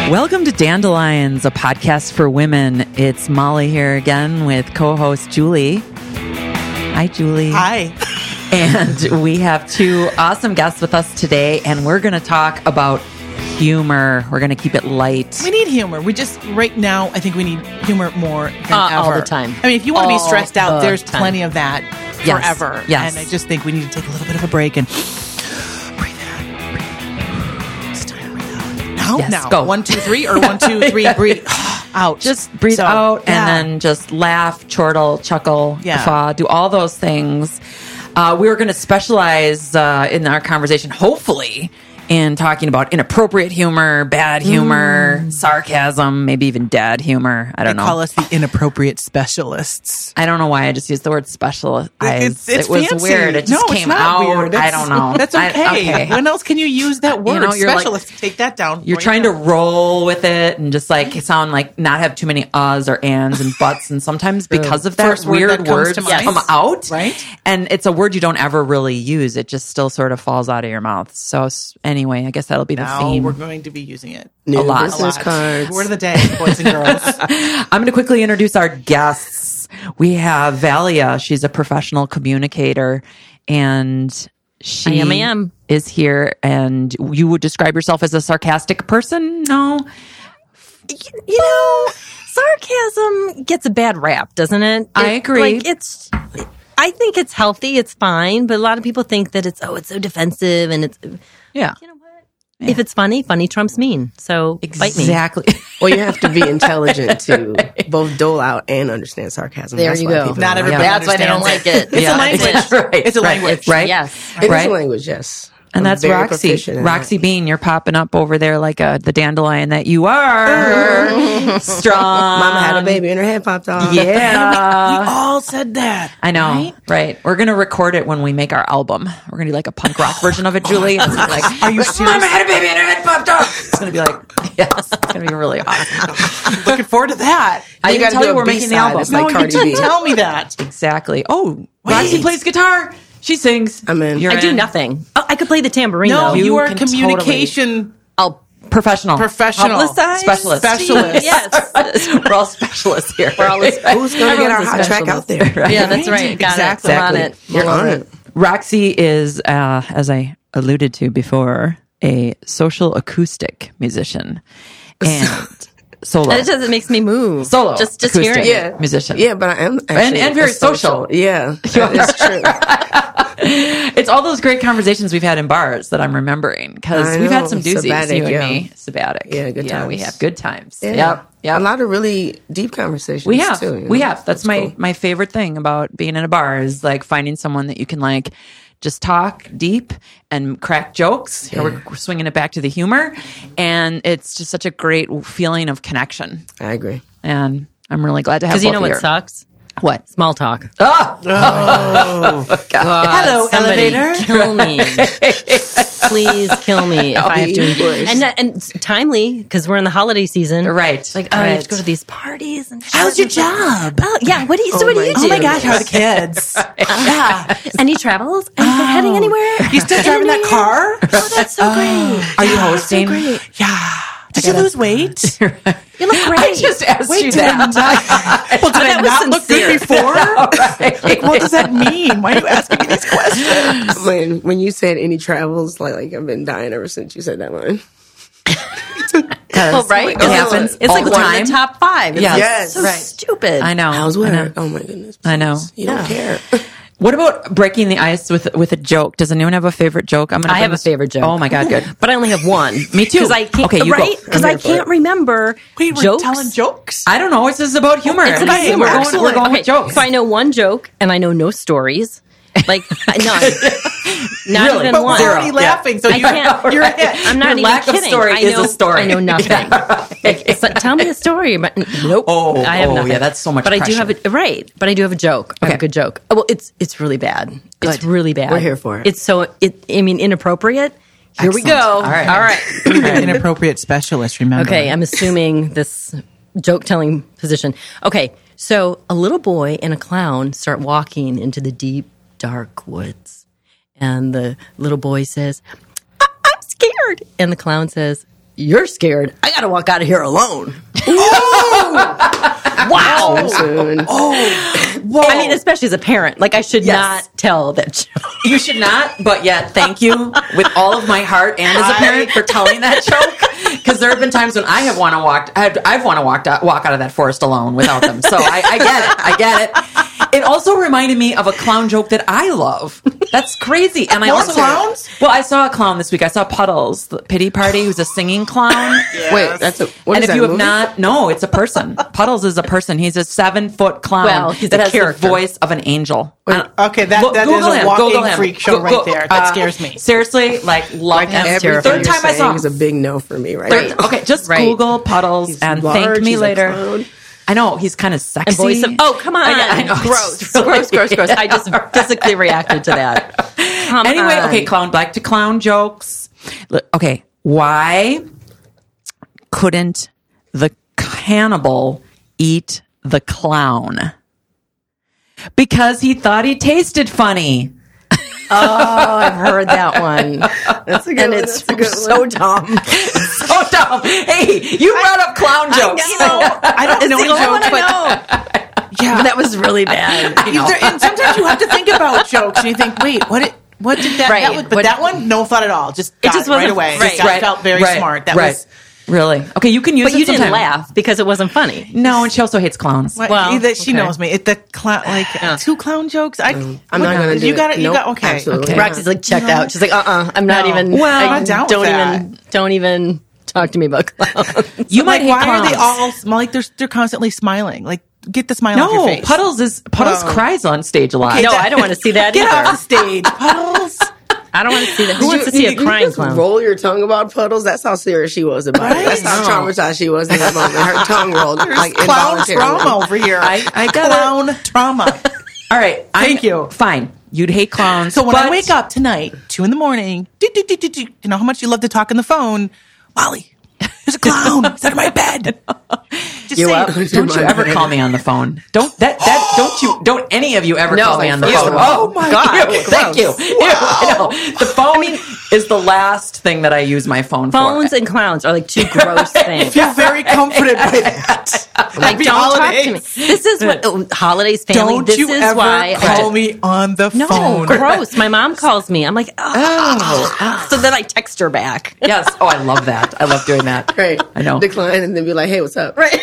Welcome to Dandelions, a podcast for women. It's Molly here again with co-host Julie. Hi, Julie. Hi. And we have two awesome guests with us today, and we're going to talk about humor. We're going to keep it light. We need humor. We just, right now, I think we need humor more than ever. All the time. I mean, if you want to be stressed out, there's time. plenty of that forever. Yes. And I just think we need to take a little bit of a break and breathe in, breathe. It's time to breathe out. Now? Yes, Now. go. 1, 2, 3, or 1, 2, 3, breathe out. Just breathe So, out yeah. and then just laugh, chortle, chuckle, Yeah. guffaw, do all those things. We're going to specialize in our conversation, hopefully, in talking about inappropriate humor, bad humor, sarcasm, maybe even dad humor. I don't know. Call us the inappropriate specialists. I don't know why I just used the word specialized. It's it was fancy. weird. It just No, it's came not out. weird. I don't know. That's okay. When else can you use that word? know, you're like- Specialist. Take that down. You're right trying now. to roll with it and just like sound like not have too many uhs or ands and buts. And sometimes because of that, first word weird that comes words to mind. come out. Right. And it's a word you don't ever really use. It just still sort of falls out of your mouth. So anyway, I guess that'll be the Now theme. we're going to be using it. A lot. business cards. Word of the day, boys and girls. I'm going to quickly introduce our guests. We have Valia. She's a professional communicator, and she I am. is here. And you would describe yourself as a sarcastic person? No? You know, sarcasm gets a bad rap, doesn't it? I agree. I think it's healthy, it's fine, but a lot of people think that it's so defensive and it's, Yeah. you know what? If it's funny trumps mean. So bite me. Exactly. Well, you have to be intelligent to both dole out and understand sarcasm. There That's you why go. people Not don't everybody like That's why they don't like it. It's a language. Right, It's a right, language. right? Yes. it. It Right. is a language, yes. And I'm that's very Roxy. proficient in Roxy that. Bean, you're popping up over there like the dandelion that you are. Strong. Mama had a baby and her head popped off. Yeah. We all said that. I know. Right. We're going to record it when we make our album. We're going to do like a punk rock version of it, Julie. It's gonna be like, Are you serious? Mama had a baby and her head popped off. It's going to be like, yes, it's going to be really awesome. Looking forward to that. I You didn't gotta tell do you a we're making the B-side. album. It's like No, you Cardi didn't B. tell me that. Exactly. Oh, Roxy plays guitar. She sings. I'm in. You're I do in. nothing. Oh, I could play the tambourine No, though. you are a can communication I'll Professional. professional. publicize. Specialist. Specialist. Yes. We're all specialists here. We're all Who's going to get our Everyone's a hot track out specialist. there? Yeah, that's right. Got Exactly. it. I'm on it. You're on it. Roxy is, as I alluded to before, a social acoustic musician and solo. It makes me move. Solo. Just acoustic hearing it. Yeah. musician. Yeah, but I am actually and very a social. social. Yeah, that is true. It's all those great conversations we've had in bars that I'm remembering because I we've had know. some doozies, Sabbatic, you and yeah. me. Sabbatic. Yeah, good we times. have good times. Yeah. Yep. A lot of really deep conversations. We have. Too, you know? We have. That's my, cool. my favorite thing about being in a bar is like finding someone that you can like just talk deep and crack jokes. Here we're swinging it back to the humor. And it's just such a great feeling of connection. I agree. And I'm really glad to have Because you both know of what you. sucks? What? Small talk. Hello, Somebody elevator. kill me. Please kill me if I have be to. worse. And timely, because we're in the holiday season. Right. Like, oh, you have Right. to go to these parties. And How's your job? Oh, yeah. What do you do? Oh my gosh, how are the kids? Yeah. Any travels? Are you heading anywhere? You still driving that car? Oh, that's so great. Are you hosting? Great. Yeah. Did you lose weight? You look great. I just asked you Did I that. well, did I That was not look good sincere. before? Like, what does that mean? Why are you asking me these questions? When you said any travels, like I've been dying ever since you said that line. Well, right? It happens It's all like the one time. in the top 5. It's Yes. like Yes. so Right. stupid. I know. How's I know. work? Oh my goodness. I know. You don't care. What about breaking the ice with a joke? Does anyone have a favorite joke? I have a favorite joke. Oh my god, good. But I only have one. Me too. Because I can't, Okay, you go. right? Because I'm I here for can't it. remember Wait, we're jokes. telling jokes? I don't know. It's just about humor. It's about humor. We're going Okay, with jokes. So I know one joke, and I know no stories. Like, none. Not Really? even But one. we're already laughing, so I can't. you're Right. it. I'm not Your even lack of kidding. story I is know, a story. I know nothing. Yeah, Like, so tell me a story. But nope. Oh, I have nothing. yeah, that's so much But I do pressure. have a right. But I do have a joke. I have Okay. a good joke. Well, it's really bad. It's Good. really bad. We're here for it. It's so inappropriate. Here we Excellent. go. All right. All right. Inappropriate specialist, remember. Okay, I'm assuming this joke telling position. Okay, so a little boy and a clown start walking into the deep, dark woods. And the little boy says, I'm scared. And the clown says, you're scared. I got to walk out of here alone. Wow. So soon. I mean, especially as a parent. Like, I should not tell that joke. You should not, but yet, thank you with all of my heart and as a parent for telling that joke. Because there have been times when I've want to walk out of that forest alone without them. So I get it. I get it. It also reminded me of a clown joke that I love. That's crazy. And I also clowns? Well, I saw a clown this week. I saw Puddles, the Pity Party, who's a singing clown. Wait, that's a. What And is if that you have movie? not, no, it's a person. Puddles is a person. He's a 7-foot clown Well, he's that a has character. the voice of an angel. Okay, that is Google a him, walking Google him. freak show right there. That scares me. Seriously, like love him. that's Everything terrifying. Third time I saw him. is a big no for me right Third- now. okay, just Right. Google Puddles He's and large, thank me he's a later. clown. I know he's kind of sexy. And voice of, oh, come on. I know. Gross. It's really- Gross. I just physically reacted to that. Come Anyway, on. okay, back to clown jokes. Okay, why couldn't the cannibal eat the clown? Because he thought he tasted funny. Oh, I've heard that one. That's a good And one. it's That's a good so one. dumb. So dumb. Hey, you brought up clown jokes. I don't know It's the any only one jokes, I but know. Yeah, that was really bad. and sometimes you have to think about jokes, and you think, wait, what did that? Right. That was, but What- that one, no thought at all. Just got just it right wasn't- away. right. That felt very smart. That was. Really? Okay, you can use But it you didn't sometime. laugh because it wasn't funny. No, and she also hates clowns. Well, she okay. knows me. The clown, like two clown jokes. I'm not gonna do You it. got it. You Nope, got okay. absolutely. Okay. Roxy's like checked out. She's like, I'm not No. even. Well, I I'm down with don't even talk to me about clowns. You might Like, hate why clowns. are they all like they're constantly smiling? Like, get the smile off your No, face. Puddles cries on stage a lot. No, I don't want to see that Get either. off the stage, Puddles. I don't want to see that. Who wants to see a Did you crying just clown? roll your tongue about Puddles? That's how serious she was about it. That's how traumatized she was in that moment. Her tongue rolled like Clown involuntarily. trauma over here. I get it. Clown trauma. All right. Thank you. Fine. You'd hate clowns. So when I but- wake up tonight, 2 a.m, you know how much you love to talk on the phone, Molly. There's a clown. It's under my bed. Just You say up? it. Don't you ever call me on the phone. Don't any of you ever No, call me on the first phone. of all. Oh my God, God. Thank you. Ew, I know. The phone is the last thing that I use my phone Phones for. and clowns are like two gross things. Feel very comforted by that. Like, Happy don't holidays. talk to me. This is what holidays, family. Don't this you is ever why call me on the No, phone. gross. My mom calls me. I'm like, oh. So then I text her back. Yes. Oh, I love that. I love doing that. Right. I know. Decline and then be like, hey, what's up? Right.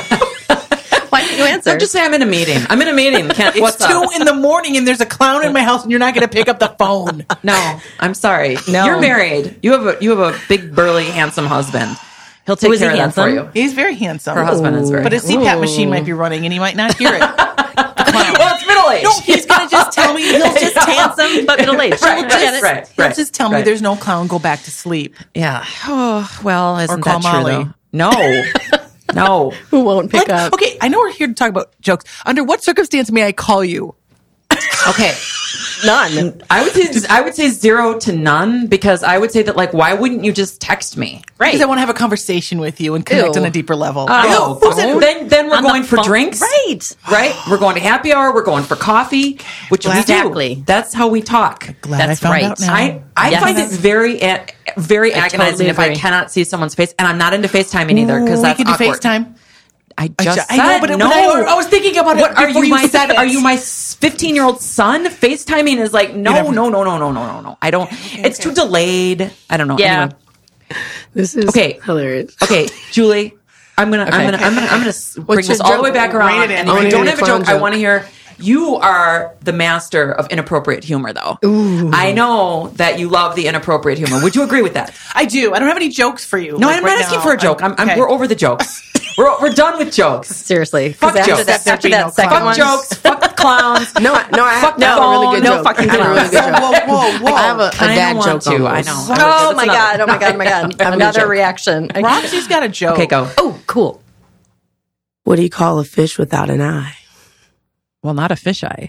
Why didn't you answer? So just say I'm in a meeting. I'm in a meeting. It's What's 2 up? a.m. and there's a clown in my house and you're not going to pick up the phone. No, I'm sorry. No. You're married. You have a big, burly, handsome husband. He'll take Was he care of that for handsome? you. He's very handsome. Her husband is very But his CPAP machine might be running and he might not hear it. Well, it's middle age. No, he's going to just tell me. He'll just handsome but middle aged. Right, Get it? right. He'll just tell me there's no clown, go back to sleep. Yeah. Oh, well, isn't call that true Molly. though? No. No. Who won't pick up? Okay, I know we're here to talk about jokes. Under what circumstance may I call you? Okay. None. I would say 0 to none because I would say that like why wouldn't you just text me? Right. Because I want to have a conversation with you and connect Ew. on a deeper level. Oh, then we're On the going for phone. drinks. Right. Right? We're going to happy hour, we're going for coffee, which we Exactly. do. That's how we talk. Glad That's I found right. out now. I Yes. find it very agonizing totally if I agree. cannot see someone's face, and I'm not into FaceTiming either because we that's can do awkward. FaceTime. I just I know, said but no. I was thinking about it What are before you? you My said it. are you my 15-year-old son? FaceTiming is like no. I don't. It's too delayed. I don't know. Yeah. Anyway. This is Okay. hilarious. Okay, Julie, I'm gonna bring What's this your all the joke? way back Rein around. it in. And I if wanna you don't hear have a your clown joke, I joke. want to hear. You are the master of inappropriate humor, though. I know that you love the inappropriate humor. Would you agree with that? I do. I don't have any jokes for you. No, like, I'm right not asking now. for a joke. Okay. We're over the jokes. We're done with jokes. Seriously. 'Cause Fuck after jokes. that, after No that second Fuck one. jokes. Fuck clowns. No, I have, the I have a really good phone. joke. No fucking I have a really good clowns. joke. Whoa. I have a I dad don't want joke to. on I this. know. Oh my God. Oh my God. Oh my God. Another joke. reaction. Roxy's got a joke. Okay, go. Oh, cool. What do you call a fish without an eye? Well, not a fisheye.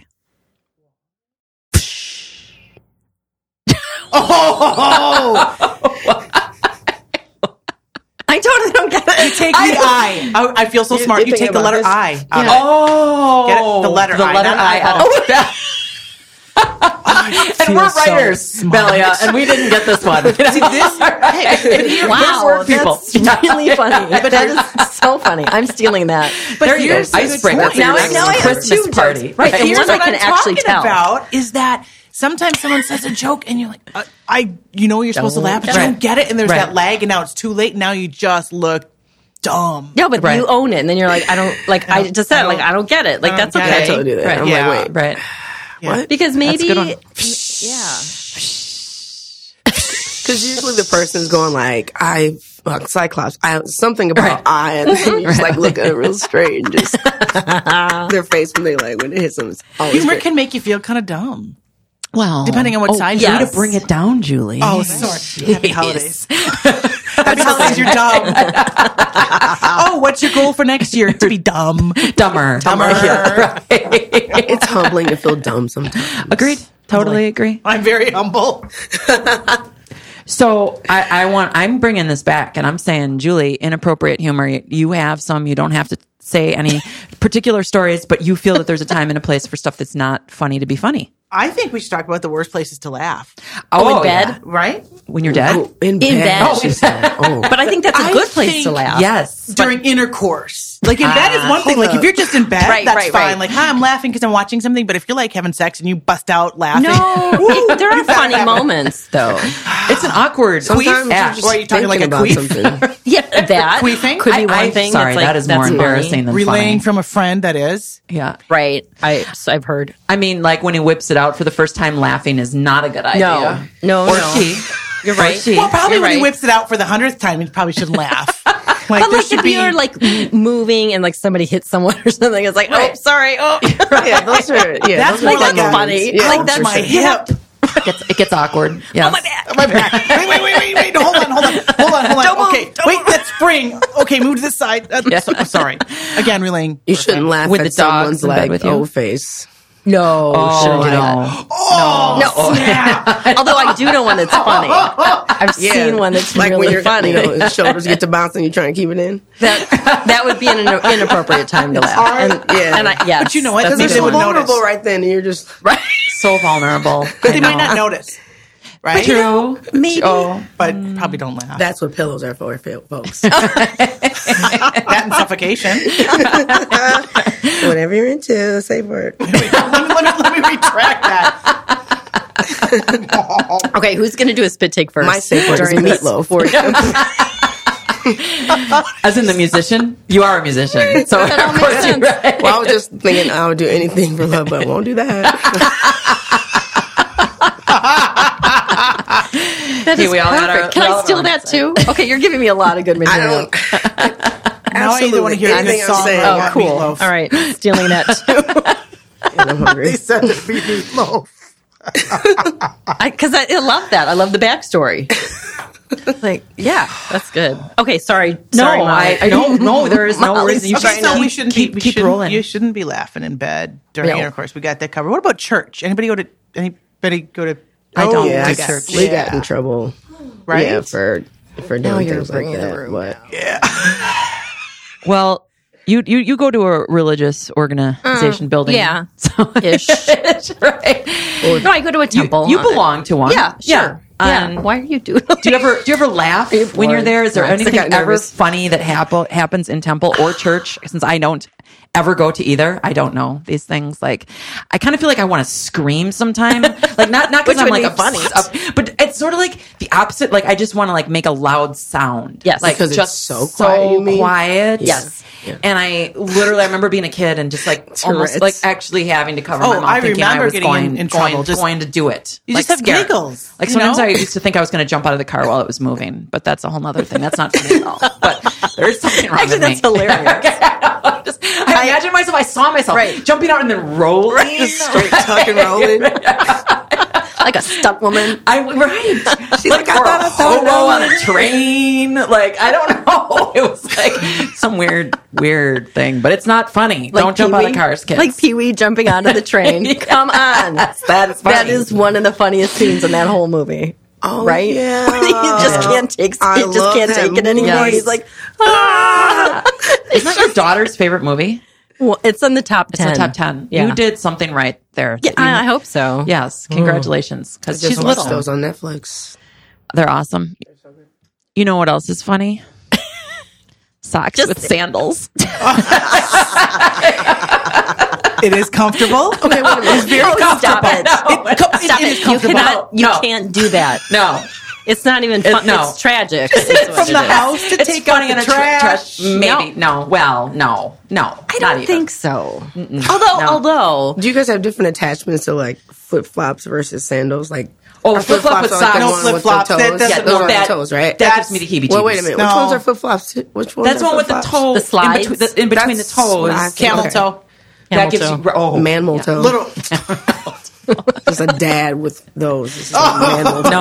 I totally don't get it. Take the I. I feel so smart. You think take the about letter this. I. out of it. Oh, Get it? The letter I, The letter not I. eyeball. out of- And we're writers, Belia, and we didn't get this one. Wow, people. that's really funny. But that is so funny. I'm stealing that. There you go. Icebreaker. Now I have Christmas two party. jokes. Right, the Here's one I what can I'm actually talking tell. about is that sometimes someone says a joke and you're like, you're supposed to laugh, but you don't get it, and there's that lag, and now it's too late, and now you just look dumb. No, but you own it, and then you're like, I don't get it. Like, that's okay. I totally do that. Right. I'm Yeah. like, wait. Right. What? Because maybe, That's a good one. yeah. Because usually the person's going like, Cyclops, something about I, and then you just like look at it real straight and just their face when it hits them. It's always Humor great. can make you feel kind of dumb. Well, Depending on what side yes. way to bring it down, Julie. Oh, sorry. Happy holidays. Happy holidays, you're dumb. Oh, what's your goal for next year? To be dumb. Dumber. Yeah. It's humbling to feel dumb sometimes. Agreed. Totally agree. I'm very humble. So I'm bringing this back, and I'm saying, Julie, inappropriate humor. You have some. You don't have to say any particular stories, but you feel that there's a time and a place for stuff that's not funny to be funny. I think we should talk about the worst places to laugh. Oh, in bed? yeah. Right? When you're dead? Oh, in In bed. bed. She said. Oh. But I think that's a I good place to think- laugh. Yes. During intercourse. Like in bed is one thing. Like if you're just in bed, Right, that's right, fine. right. Like, hi, I'm laughing because I'm watching something. But if you're like having sex and you bust out laughing. No, there are funny moments, though. It's an awkward Sometimes queef. you're just Or are you talking like thinking a about queef? something. Yeah, that Queefing? could be one thing. Sorry, that's like, that is more that's embarrassing funny. than Relaying funny. from a friend that is. Yeah. Right. I've heard. I mean, like when he whips it out for the first time, laughing is not a good idea. No, Or no. she. You're right. Or she. Well, probably You're when he right. whips it out for the 100th time, he probably shouldn't laugh. Like, But there like should if be. you're like moving and like somebody hits someone or something, it's like, oh, sorry. Oh, Yeah, those are. Yeah, That's those more are like good a- funny. Yeah, Like, for that's my sure. hip. It gets awkward. Yes. oh my bad. My back. Wait. Hold on. Okay. Wait, let's spring. Okay, move to this side. Sorry. Again, relaying. You shouldn't laugh With at the dogs someone's in bed like with you? old face. No, shouldn't do that. No. Although I do know one that's funny. I've seen one that's like when really your funny. his shoulders get to bouncing, you try and keep it in. That would be an inappropriate time to laugh. Yes, But you know what? that's Maybe a they good would one. notice. Vulnerable right then, and you're just Right. So vulnerable. But they might not notice. Right? True. Maybe. Oh. But probably don't laugh. that's what pillows are for, folks. That and suffocation. Whatever you're into, safe word. let me retract that. Okay, who's going to do a spit take first? My safe word is during this meatloaf. As in the musician? You are a musician. So of That all makes course you're sense. right. Well, I was just thinking I would do anything for love, but won't do that. That is we all got our- perfect. Can we all I have steal our that too? Okay, you're giving me a lot of good I material. don't. Now I either want to hear a good Anything I'm song or saying. I Oh, want cool. meatloaf. All right, stealing that too. And I'm hungry. Said to be meatloaf. Because I love that. I love the backstory. Like, yeah, that's good. Okay, sorry. No, Sorry, Molly. I don't know. There is no Molly's reason. You Okay, should so keep, we shouldn't keep, be, we keep shouldn't, rolling. You shouldn't be laughing in bed during No. intercourse. We got that covered. What about church? Anybody go to? I don't Yeah, do I church. we got in trouble. Right? Yeah, for doing you're things like bringing the that. room But Well, you go to a religious organization building. yeah. So, Ish. right. No, I go to a temple. You belong to one. Yeah, sure. Yeah. Um, Why are you doing? Do you ever laugh you when you're bored? there? Is there No, it's like anything I'm ever nervous. funny that happens in temple or church? Since I don't ever go to either, I don't know these things. Like, I kind of feel like I want to scream sometime. Like not because Which I'm would like be funny. but it's sort of like the opposite. Like I just want to like make a loud sound. Yes. like Because it's just so quiet, you mean? quiet. Yes. Yeah. And I literally, I remember being a kid and just like almost Tourette's. like actually having to cover Oh, my mouth, I thinking I remember was getting going in trouble. Just- going to do it. You Like, just have scared. giggles. Like you sometimes know? I used to think I was going to jump out of the car while it was moving, but that's a whole nother thing. That's not funny at all. But there's something wrong Actually, with that's me. hilarious. I imagine myself. I saw myself Right. jumping out and then rolling. straight tuck and rolling. Like a stuck woman. Right. She's like, I or thought I a saw hobo on a train. Like I don't know. It was like some weird thing, but it's not funny. Like Don't jump out of Pee-wee? cars, kids. Like Pee-wee jumping onto the train. Come on. That is funny. That is one of the funniest scenes in that whole movie. Oh, right? yeah. He just can't take I it. Just love can't that take it anymore. movie. He's like, ah! Isn't that your daughter's favorite movie? Well, it's in the top 10. It's the top 10. Yeah. You did something right there. Yeah, I hope so. Yes, congratulations. Because she's Just watch little. those on Netflix. They're awesome. You know what else is funny? Socks with sandals. It is comfortable. Okay, wait a minute. It's very Stop comfortable. it. It is comfortable. You can't do that. No. It's not even fun. no. It's tragic. From the house to It's take funny out in the a trash. Maybe. No. Well, no. I don't think so. Although, Do you guys have different attachments to like flip flops versus sandals? Like, Oh, are flip-flop with the socks. one No, with the flip-flops. toes? That- that's- Yeah, those no, are that- the toes, right? That gives me the heebie-jeebies. Well, wait a minute. Which No. ones are flip flops? Which ones? That's are one with the flip-flops? toe slides? in between the That's toes. what I think. Camel Okay. toe. That gives you Mammal toe. Little. There's a dad with those. This is a mammal toe.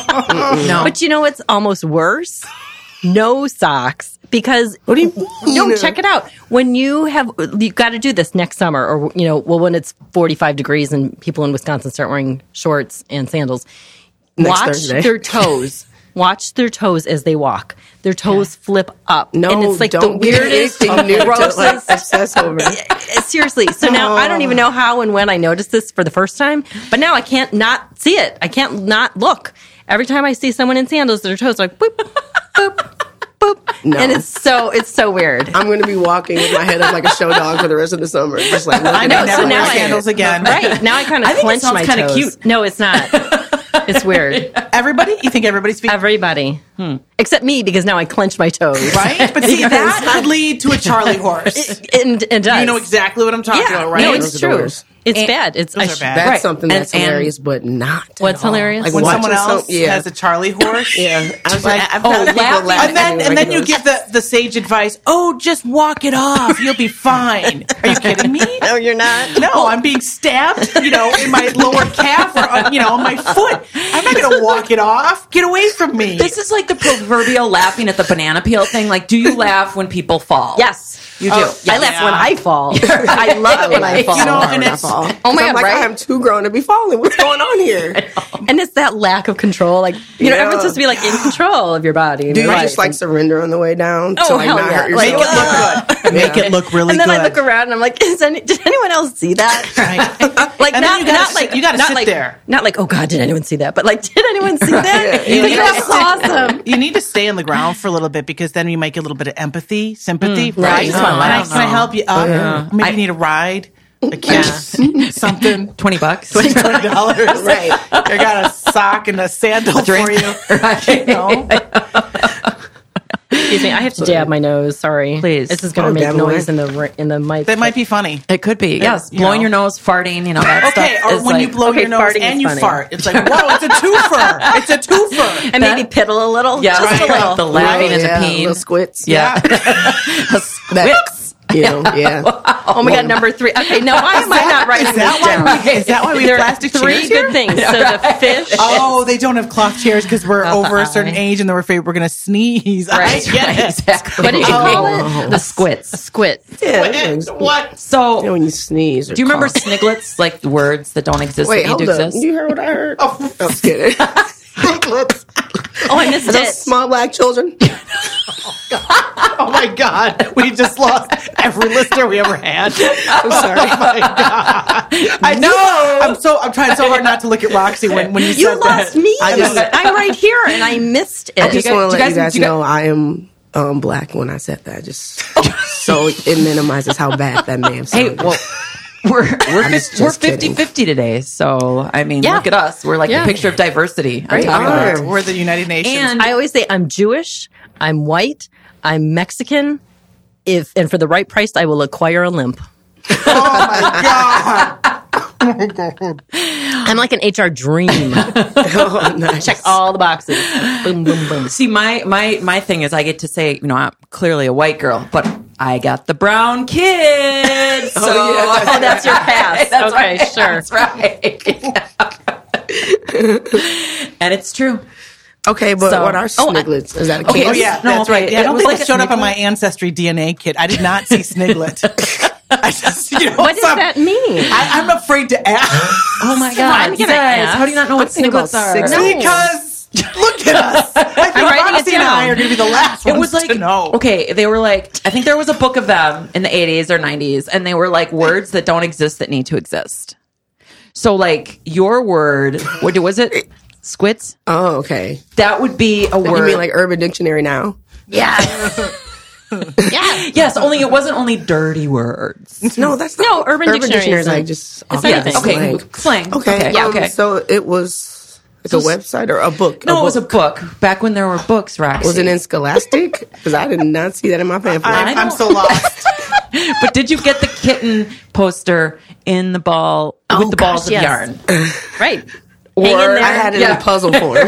No. but you know what's almost worse? No socks. Because What do you mean? no, check it out. When you've got to do this next summer, or when it's 45 degrees and people in Wisconsin start wearing shorts and sandals. Next Watch Thursday. their toes. Watch their toes as they walk. Their toes flip up. No, and it's like don't the get weirdest, anything new to like grossest. obsess over. Seriously. So now I don't even know how and when I noticed this for the first time, but now I can't not see it. I can't not look. Every time I see someone in sandals, their toes are like boop, boop, boop. No. And it's so weird. I'm going to be walking with my head up like a show dog for the rest of the summer. Just like I know, never so now wear I- sandals again. Right. Now I kind of I think it clench sounds my kinda toes. cute. No, it's not. It's weird. Everybody? You think everybody speaks? Everybody. Except me, because now I clench my toes. Right? But see, that could lead to a Charlie horse. And does. You know exactly what I'm talking about, right? No, Those it's are the true. worst. It's bad. It's Those are bad. That's Right. something that's And- hilarious, but not. What's at all. hilarious? Like When watching someone else yeah. has a Charlie horse. Yeah. I've Like, had people laughing. laughing And then you give the sage advice, just walk it off. You'll be fine. Are you kidding me? No, you're not. No, I'm being stabbed, in my lower calf or, on my foot. I'm not going to walk it off. Get away from me. This is like the proverbial laughing at the banana peel thing. Like, do you laugh when people fall? Yes. You do. I laugh when I fall. I love when I fall. and I it's, fall. Oh my I'm God, like, right? I'm too grown to be falling. What's going on here? And it's that lack of control. Like, Yeah. everyone's supposed to be like in control of your body. And Do you your just life. like surrender on the way down to Oh, like hell not yeah. hurt Like, yourself? make it look good. Make it look really and then good. I look around and I'm like, did anyone else see that? Right. Like And then not, you gotta not sit- like you gotta not sit like, there. Not like, oh God, did anyone see that? But like, did anyone see that? Yeah. Like, You that's gotta awesome. You need to stay on the ground for a little bit because then you might get a little bit of empathy, sympathy. right. Can Oh, I I help you up? Maybe you need a ride, a kiss, something. $20. $20. Right. I got a sock and a sandal for you. Excuse me, I have to dab my nose. Sorry, Please. This is going to Oh, make dab noise away. in the mic. That might be funny. It could be. Yes. You Blowing know. your nose, farting, that Okay, stuff. or is when like, you blow okay, your nose farting and is you funny. fart. It's like, whoa, it's a twofer. It's a twofer. and maybe piddle a little. Yeah, just right. a little. The laughing and the Yeah, peeing. little squits. Yeah. That, yeah. Oh my God, number 3. Okay, no, why am I not writing this down? Is that why we There have are plastic 3 chairs good here? things. So the fish. Oh, they don't have cloth chairs because we're over a certain age and they're afraid we're going to sneeze. Right. I get it. Exactly. What did you call it? The A squits. squit. Yeah. What? So, When you sneeze. Or do you remember cough. sniglets, like the words that don't exist Wait, that hold need to up. exist? You heard what I heard? Oh, I'm just kidding. Oh, I missed Are those it. small black children? Oh my God. We just lost every listener we ever had. I'm sorry. Oh my God. I know. I'm trying so hard not to look at Roxy when you You said lost that. me. I just- I'm right here, and I missed it. I just want to let you guys do you know I am black when I said that. Just so it minimizes how bad that may have Hey, sounded. well, we're just we're kidding. 50-50 today. So, I mean, Yeah. look at us. We're like Yeah. the picture of diversity. Right. On top of Are. it. We're the United Nations. And I always say I'm Jewish, I'm white, I'm Mexican. And for the right price, I will acquire a limp. oh my God. I'm like an HR dream. Oh, nice. Check all the boxes. Boom, boom, boom. see, my thing is I get to say, I'm clearly a white girl, but I got the brown kid. So Oh, that's your pass. That's Okay, right. sure. That's right. And it's true. Okay, but So- what are sniglets? Is that a Okay, kid? Oh, yeah, No, that's right. okay. I don't It was think like it a showed up on sniglet. my Ancestry DNA kit. I did not see Sniglet. I just, What does that mean? I'm afraid to ask. Oh my I'm God. You gonna guys, ask. how do you not know what think about sniglets are? six- No. Because Look at us. I think writing it Roxy and I down. are going to be the last It ones was like, to know. okay, they were like, I think there was a book of them in the 80s or 90s, and they were like words that don't exist that need to exist. So, like, your word, what was it? Squits? Oh, okay. That would be a word. You mean like Urban Dictionary now? Yeah. Yes, only it wasn't only dirty words. No, that's not. No, Urban Dictionary is is like a- just it's Yes, anything. okay, slang. Okay. Yeah, okay. So it was like a website or a book? No, it was a book. Back when there were books, Roxy. Was it in Scholastic? Because I did not see that in my pamphlet. I'm so lost. But did you get the kitten poster in the ball with the balls of yes. yarn? Right. Or Hang in there. I had it in puzzle form.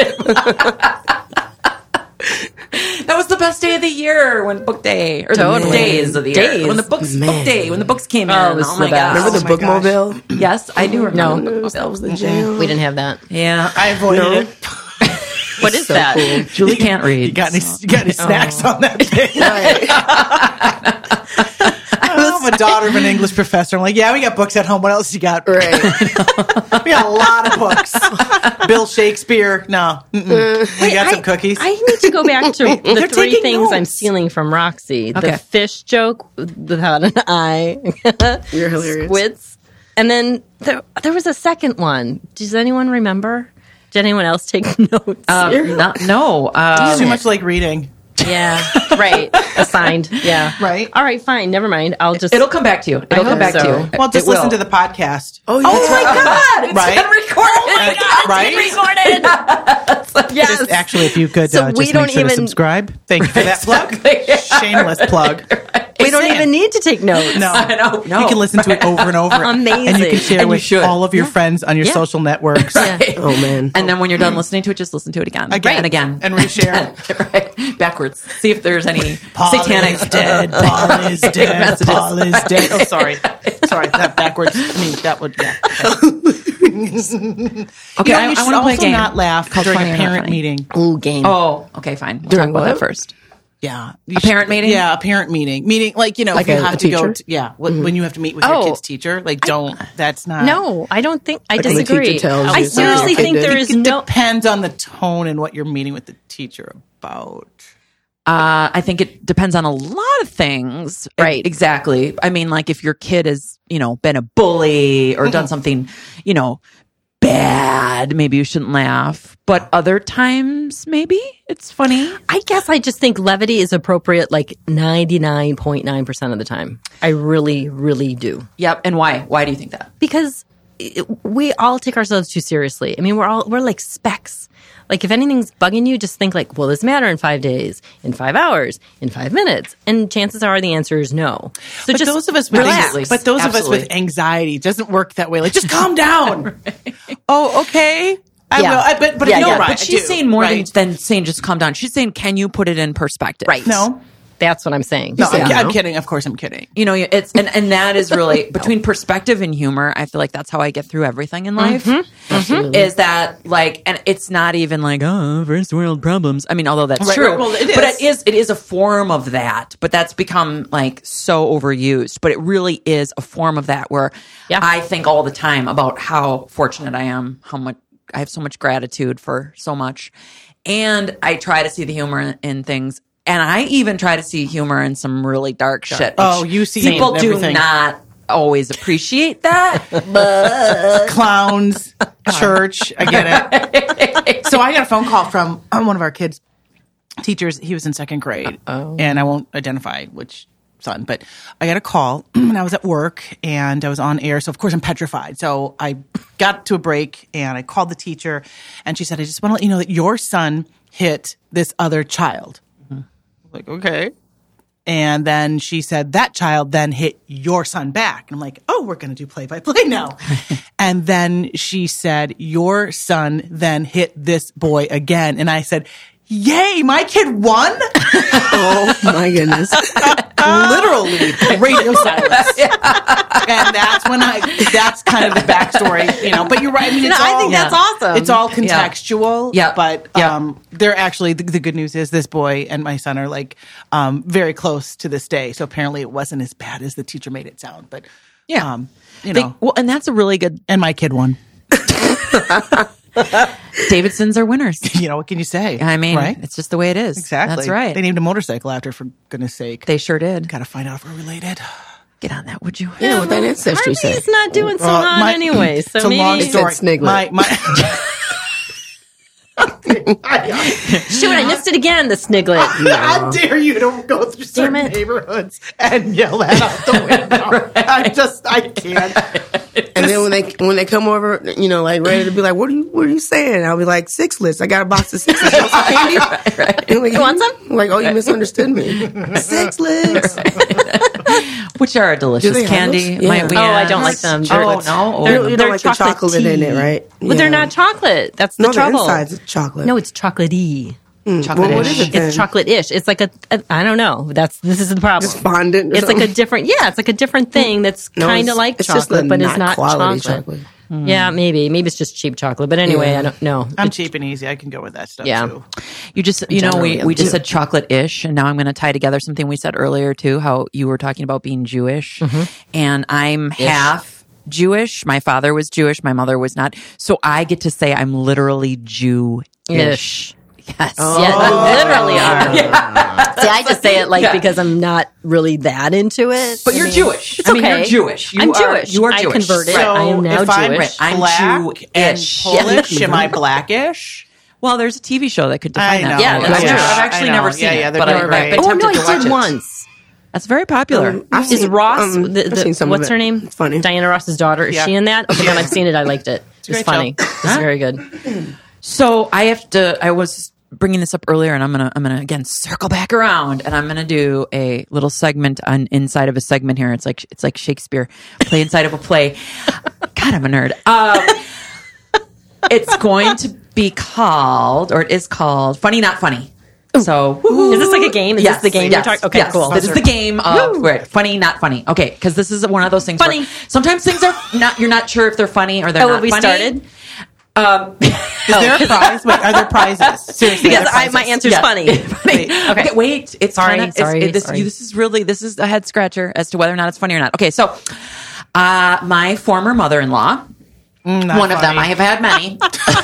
That was the best day of the year when book day or Totally. the days of the year Days. when the books Man. book day when the books came in. Oh, it was my the best. god! Remember the Oh my bookmobile? Yes, I do remember. No. the That was bookmobile. the jam. We didn't have that. Yeah, I avoided it. What is So that? cool. Julie can't read. You got any snacks on that day? I'm a daughter of an English professor. I'm like, yeah, we got books at home. What else you got? Right. We got a lot of books. Bill Shakespeare. No. Mm-mm. We got some cookies. I need to go back to the They're three taking things I'm notes. stealing from Roxy. Okay. The fish joke without an eye. You're hilarious. Squids. And then there was a second one. Does anyone remember? Did anyone else take notes? No. It's too much like reading. Yeah, right. Assigned. Yeah. Right. All right, fine. Never mind. I'll just. It'll come back to you. It'll come hope back so. to you. Well, just It will. listen to the podcast. Oh, yeah. Oh my god! It's Right? been recorded. Right? yes. Just actually, if you could So we just don't make sure to even- subscribe. Thank you for that plug. Exactly. Shameless plug. we don't even need to take notes. No, I know. No. You can listen to it over and over. Amazing. And you can share And you with should. all of your friends on your Yeah. social networks. Right. Oh, man. And then when you're done listening to it, just listen to it again, Again. and again, And reshare. right, backwards. See if there's any Paul satanic is dead. Paul is dead. messages. Paul is dead. Oh, sorry. Sorry, that backwards. I mean, that would, yeah. Okay, You know, I you should want to play a also game. not laugh Called during Funny a or Not parent Funny. meeting. Ooh, game. Oh, okay, fine. We'll During talk about what? that first. Yeah. A parent meeting? Yeah, a parent meeting. Meeting, like, you know, Like if you a have to go, teacher? when you have to meet with your Oh. kid's teacher, like, that's not. No, I don't think. I Like when the disagree. teacher tells I you seriously something think you there did. is It no. depends on the tone and what you're meeting with the teacher about. I think it depends on a lot of things. Right. Exactly. I mean, like if your kid has, been a bully or done something, bad, maybe you shouldn't laugh. But other times, maybe it's funny. I guess I just think levity is appropriate like 99.9% of the time. I really, really do. Yep. And why? Why do you think that? Because we all take ourselves too seriously. I mean, we're like specks. Like if anything's bugging you, just think like, will this matter in 5 days, in 5 hours, in 5 minutes? And chances are the answer is no. So But just those of us with relax. but those of us Absolutely. with anxiety doesn't work that way. Like, just calm down. Oh, okay. I Yeah. will. But Yeah, no, yeah. right. But she's I do. saying more Right. than saying just calm down. She's saying, can you put it in perspective? Right. No. That's what I'm saying. No, Yeah. I'm kidding. Of course, I'm kidding. It's and that is really between perspective and humor. I feel like that's how I get through everything in life. Is that like, and it's not even like first world problems. I mean, although that's Right, true, right. Well, it but is. it is a form of that. But that's become like so overused. But it really is a form of that where Yeah. I think all the time about how fortunate I am, how much I have so much gratitude for so much, and I try to see the humor in things. And I even try to see humor in some really dark shit. Oh, which you see people do everything. not always appreciate that. Clowns, church. I get it. So I got a phone call from one of our kids' teachers. He was in second grade, and I won't identify which son, but I got a call when I was at work and I was on air. So of course I'm petrified. So I got to a break and I called the teacher, and she said, "I just want to let you know that your son hit this other child." Like, okay. And then she said, that child then hit your son back. And I'm like, oh, we're going to do play-by-play now. And then she said, your son then hit this boy again. And I said, yay, my kid won? Oh, my goodness. Literally, radio silence. And that's when that's kind of the backstory, But you're right. I mean, it's No, I all, think that's awesome. It's all contextual. Yeah. But Yeah. they're actually, the good news is this boy and my son are like very close to this day. So apparently it wasn't as bad as the teacher made it sound. But, Yeah. you know, Well, and that's a really good. and my kid won. Davidsons are winners. What can you say? I mean, right? it's just the way it is. Exactly. That's right. They named a motorcycle after, for goodness sake. They sure did. Got to find out if we're related. Get on that, would you? Yeah, what that ancestry say? Harvey's not doing so hot anyway. So it's a maybe long story. Sniglet. Shoot, I missed it again. The sniglet. How dare you to go through certain neighborhoods and yell that out the window? I can't. And then when they come over, like ready to be like, what are you saying? I'll be like, Sixlets. I got a box of Sixlets. You want some candy? Right. And like, You want some? I'm like, oh, you misunderstood me. Sixlets. Which are a delicious they have candy. those? Yeah. Might we Oh, I add? don't like them. Oh, no. You don't like the chocolate in it, right? But they're not chocolate. That's the No, the trouble. inside's chocolate. No, it's chocolatey. Chocolate-ish. Well, what is it then? It's chocolate-ish. It's like I don't know. This is the problem. Just fondant or It's like something? it's like a different thing that's No, kind of it's- like it's just chocolate, the but it's not quality chocolate. Yeah, maybe it's just cheap chocolate. But anyway, Yeah. I don't know. I'm cheap and easy. I can go with that stuff Yeah. too. You just, Generally, we just too. said chocolate-ish, and now I'm going to tie together something we said earlier too. How you were talking about being Jewish, and I'm half Jewish. My father was Jewish. My mother was not. So I get to say I'm literally Jew-ish. Yes. Yeah, you literally are. See, I just say it because I'm not really that into it. But you're Jewish. It's I mean, okay. you're Jewish. I'm Jewish. You are I Jewish. converted. Right. I am now if I'm Jewish. I'm black and Jewish. Polish, am I blackish? Well, there's a TV show that could define I know. that. Yeah, that's true. I've actually I know. never seen Yeah, it, they're but doing I've great. been Oh tempted no, to I watch did it. once. That's very popular. I've Is seen- Ross? I've seen some of What's it. her name? It's funny. Diana Ross's daughter. Is Yeah. she in that? Okay, then I've seen it. I liked it. It's great funny. show. It's very good. So I was bringing this up earlier, and I'm gonna again circle back around, and I'm gonna do a little segment on inside of a segment here. It's like Shakespeare, play inside of a play. God, I'm a nerd. It's going to be called, or it is called, Funny Not Funny. So, Is this like a game? Is this the game you're talking? Okay, yes. cool. This is the game of Funny Not Funny. Okay, because this is one of those things. Funny. Where sometimes things are not. You're not sure if they're funny or they're not have we funny. started? Is there a prize? Wait, are there prizes? Seriously, Because are there my prizes? answer's Yes. funny. Funny. Okay. Wait. It's Sorry, kinda, sorry, This sorry. this is a head scratcher as to whether or not it's funny or not. Okay, so my former mother-in-law, Not one of them, funny. I have had many.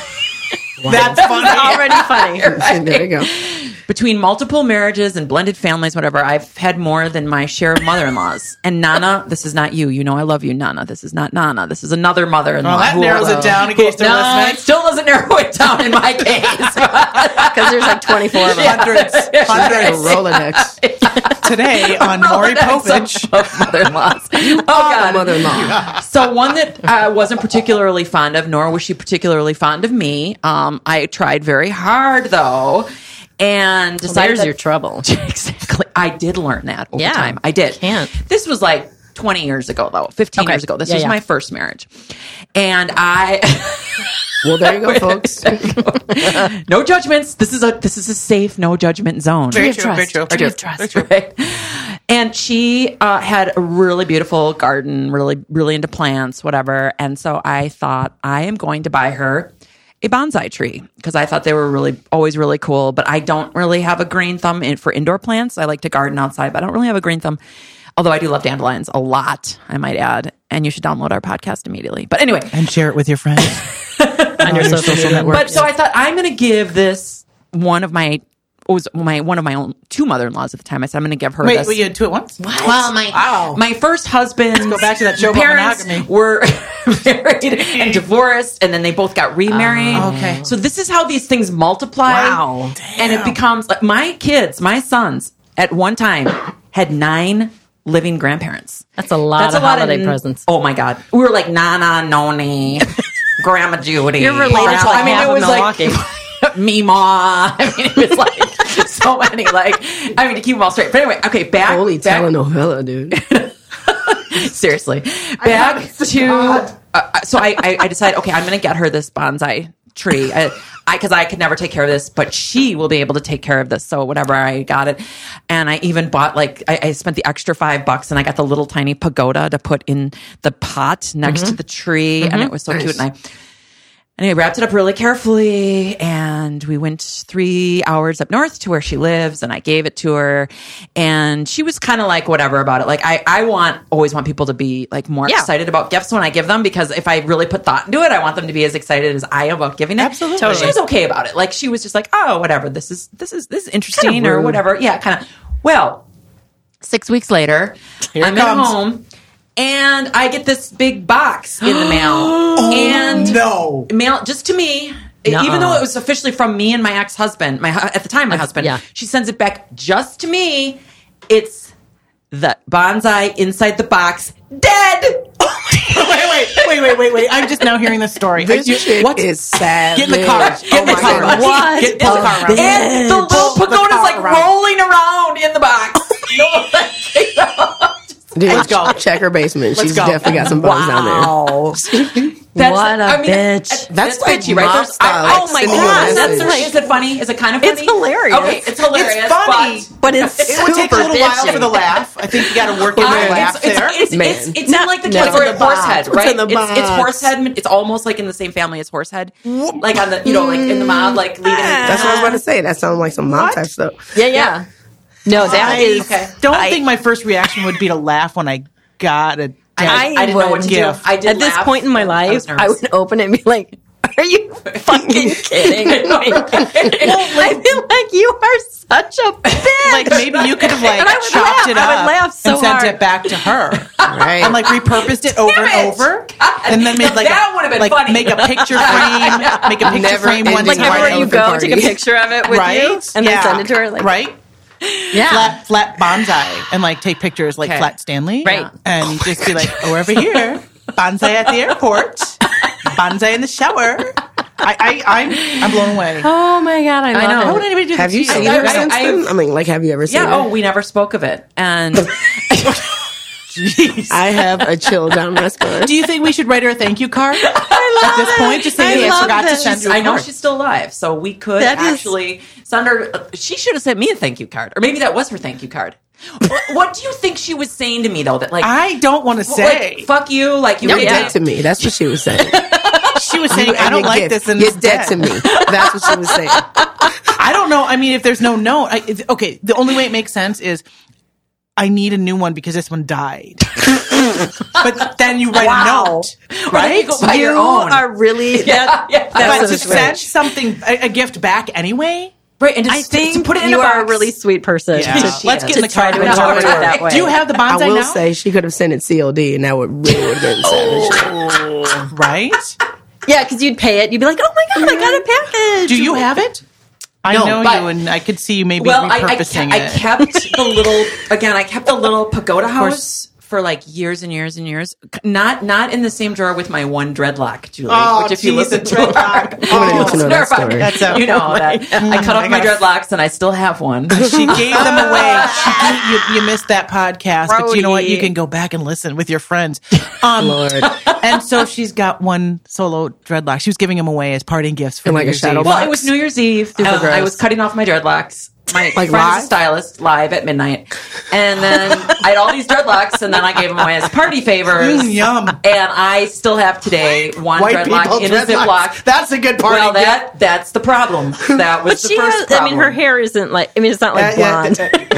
That's funny. Already funny. There you go. Between multiple marriages and blended families, whatever, I've had more than my share of mother-in-laws. And Nana, this is not you. You know I love you, Nana. This is not Nana. This is another mother-in-law. Well, that who- narrows it down in case they're No, listening. it still doesn't narrow it down in my case. Because there's like 24 of them. Hundreds. Rolodex. Today on Maury Povich. of mother-in-laws. Oh, God. Mother-in-law. So one that I wasn't particularly fond of, nor was she particularly fond of me. I tried very hard, though, and decided There's that- your trouble. Exactly. I did learn that over Yeah, time. I did. can't. This was like 20 years ago, though. 15 Okay. years ago. This Yeah, was yeah. my first marriage. And I... Well, there you go, folks. no judgments. This is a safe, no judgment zone. Very Tree of true, trust. very true. Tree of Very trust. true. Right? And she had a really beautiful garden, really, really into plants, whatever. And so I thought I am going to buy her a bonsai tree because I thought they were always really cool. But I don't really have a green thumb for indoor plants. I like to garden outside, but I don't really have a green thumb. Although I do love dandelions a lot, I might add. And you should download our podcast immediately. But anyway. And share it with your friends. On your social network. But so I thought I'm going to give this one of my own two mother-in-laws at the time. I said I'm going to give her this. Wait, you had two at once? Well, my first husband. Go back to that show about parents monogamy. were married and divorced, and then they both got remarried. Okay. So this is how these things multiply. Wow. And it becomes like my kids, my sons, at one time had 9 living grandparents. That's a lot of holiday presents. Oh my God, we were like Nana, Noni, Grandma Judy. You're related to, like, I mean, half it of was Milwaukee. like Mima. I mean, it was like so many. To keep them all straight. But anyway, okay, back. Holy back telenovela, dude. seriously, back to. So I decided, okay, I'm going to get her this bonsai tree. Because I could never take care of this, but she will be able to take care of this. So whatever, I got it. And I even bought I spent the extra $5 and I got the little tiny pagoda to put in the pot next to the tree. And it was so cute. Anyway, wrapped it up really carefully, and we went 3 hours up north to where she lives, and I gave it to her, and she was kind of like whatever about it. Like I always want people to be like more excited about gifts when I give them, because if I really put thought into it, I want them to be as excited as I am about giving it. Absolutely. But she was okay about it. Like she was just like, oh, whatever. This is interesting Kinda or rude. whatever. Yeah, kind of. Well, 6 weeks later, Here I'm it at comes. home. And I get this big box in the mail. And No. mail just to me, Nuh-uh. even though it was officially from me and my ex-husband, at the time my husband. yeah. She sends it back just to me. It's the bonsai inside the box, dead. Wait. I'm just now hearing this story. This chick What? is sad. Get in the car. Get in the car. What? Get pull the car around. And the little Pull the pagoda's car like around. rolling around in the box. Dude, Let's go. check her basement. She's go. definitely got some bones down there. Wow. That's, What a bitch. That's like bitchy, right? mob There's- style, oh like my sending you a god, message. that's right. Is it funny? Is it kind of funny? It's hilarious. Okay, it's hilarious. It's funny. But it's It would take a super little while bitchy. for the laugh. I think you got to work in the laugh there. It's Not- in like the no. category What's of in the Horsehead, box? right? What's in the It's box? Horsehead. It's almost like in the same family as Horsehead. Like on the, like in the mob, like leading. That's what I was about to say. That sounds like some mob type stuff. Yeah. No, that is. okay. Don't think my first reaction would be to laugh when I got a I didn't know what to do. gift. I did At this laugh. point in my I life, was I nervous. would open it and be like, "Are you fucking kidding me?" I'd be like, "You are such a bitch." Like maybe you could have like And I would chopped laugh. it I would up laugh so and sent hard. it back to her, Right. and like repurposed it over Damn and it. over, God. and then made like That would've been like funny. make a picture frame, make a picture Never frame one ending like everywhere you elephant go, party. take a picture of it with right, you, and then send it to her. Like, right, yeah, flat bonsai, and like take pictures like Okay. flat Stanley, Right. and just be like, oh, over here, bonsai at the airport, bonsai in the shower. I'm blown away. Oh my god, I love know. it. How would anybody do Have that you to seen I- her I- since I've- then? I mean, like, have you ever seen Yeah. her? Oh, we never spoke of it, and I have a chill down my spine. Do you think we should write her a thank you card at this point? Just say, I hey, I love forgot to this. send you a I know card. she's still alive, so we could That is- actually send her. She should have sent me a thank you card, or maybe that was her thank you card. What do you think she was saying to me though? That like, I don't want to say. like, fuck you, like you You're did dead that to me. That's what she was saying. She was saying, You I and don't your like gift. this, and You're it's dead to me. That's what she was saying. I don't know. I mean, if there's no note, okay, the only way it makes sense is I need a new one because this one died. But then you write a note, right? you go buy You your own. are really Yeah. that's But so to sweet. send something, a gift back anyway. right, and I think to put it in you a are a box. really sweet person. Yeah. to- Let's get in the to try car to and talk interpret to it her. that way. Do you have the I bonsai will now? say she could have sent it COD, and that would really would have been savage. Right? Yeah, because you'd pay it. You'd be like, "Oh my god, I got a package." Do you have it? I No, know but- you, and I could see you maybe Well, repurposing I it. kept the little I kept the little pagoda house for like years and years and years. Not in the same drawer with my one dreadlock, Julie. Oh, which if you geez, listen the to dreadlock. I'm gonna need to know that story. That's a- you know that I cut off my I gotta- dreadlocks and I still have one. She gave them away. You missed that podcast, but you know what? You can go back and listen with your friends. Lord. And so she's got one solo dreadlock. She was giving them away as parting gifts for And like New a Year's shadow Eve. Well, box. it was New Year's Eve. Super I gross. was cutting off my dreadlocks. My Like friend's live? a stylist live at midnight, and then I had all these dreadlocks, and then I gave them away as party favors. Yum. And I still have today one White dreadlock people in a dreadlocks. Ziploc. That's a good party Well, gift. that's the problem. That was But the she first has. problem. I mean, her hair isn't like. I mean, it's not like blonde.